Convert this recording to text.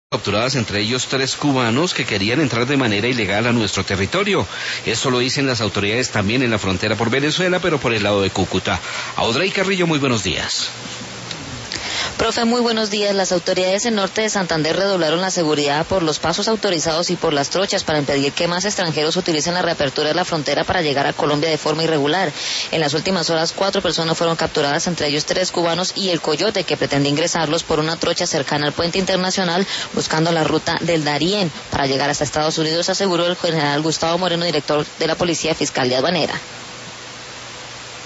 Capturadas entre ellos 3 cubanos que querían entrar de manera ilegal a nuestro territorio. Esto lo dicen las autoridades también en la frontera por Venezuela, pero por el lado de Cúcuta. Audrey Carrillo, muy buenos días. Profe, muy buenos días. Las autoridades en Norte de Santander redoblaron la seguridad por los pasos autorizados y por las trochas para impedir que más extranjeros utilicen la reapertura de la frontera para llegar a Colombia de forma irregular. En las últimas horas, 4 personas fueron capturadas, entre ellos 3 cubanos y el Coyote, que pretende ingresarlos por una trocha cercana al puente internacional buscando la ruta del Darién para llegar hasta Estados Unidos, aseguró el general Gustavo Moreno, director de la Policía Fiscal de Aduanera.